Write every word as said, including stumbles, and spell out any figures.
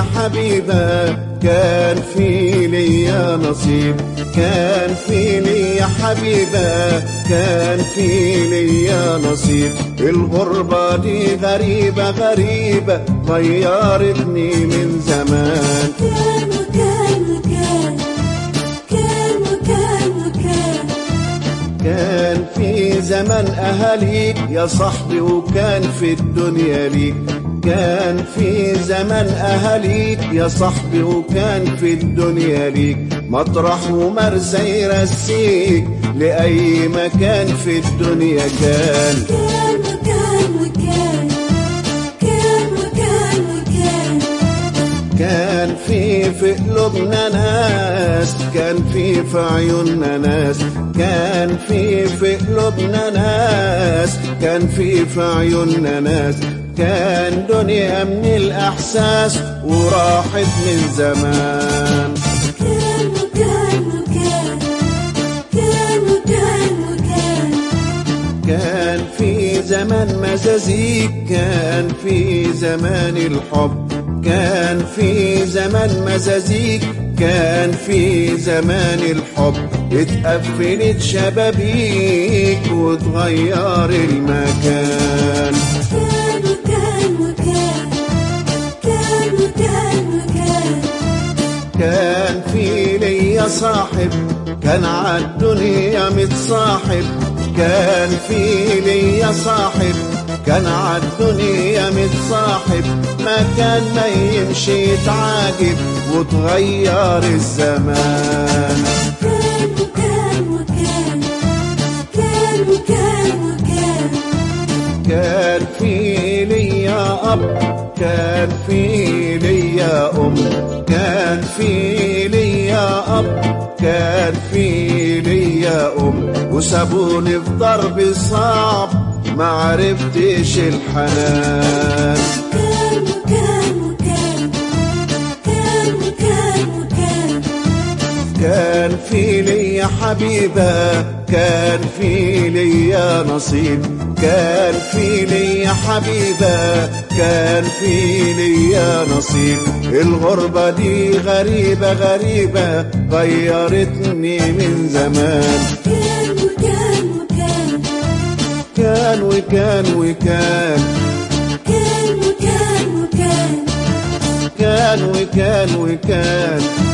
حبيبة كان في ليا نصيب، كان في ليا حبيبة كان في ليا نصيب. الغربة دي غريبة غريبة غيرتني من زمان. كان وكان وكان كان وكان وكان كان في زمان أهاليك يا صاحبي وكان في الدنيا ليك، كان في زمان أهاليك يا صاحبي وكان في الدنيا ليك. مطرح ومرسى يرسيك لأي مكان في الدنيا. كان كان وكان وكان كان وكان وكان كان في في قلوبنا ناس، كان في في عيوننا ناس، كان في في قلوبنا ناس، كان في في عيوننا ناس. كان دنيا من الإحساس وراحت من زمان. كان وكان وكان كان وكان وكان كان في زمان مزازيك، كان في زمان الحب، كان في زمان مزازيك، كان في زمان الحب. اتقفلت شبابيك وتغير المكان. كان وكان وكان كان وكان وكان كان في ليا صاحب كان عالدنيا متصاحب، كان في ليا صاحب كان عالدنيا متصاحب. ما كان ما يمشي يتعاجب وتغير الزمان. كان وكان وكان كان وكان وكان كان في ليا أب، كان في ليا أم، كان في ليا أب، كان في ليا أم. وسابوني في ضرب صعب ما عرفتش الحنان. كان وكان وكان كان وكان وكان كان في ليا حبيبة كان في ليا نصيب، كان في ليا حبيبة كان في ليا نصيب. الغربة دي غريبة غريبة غيرتني من زمان. كان وكان وكان كان وكان وكان كان وكان وكان كان وكان وكان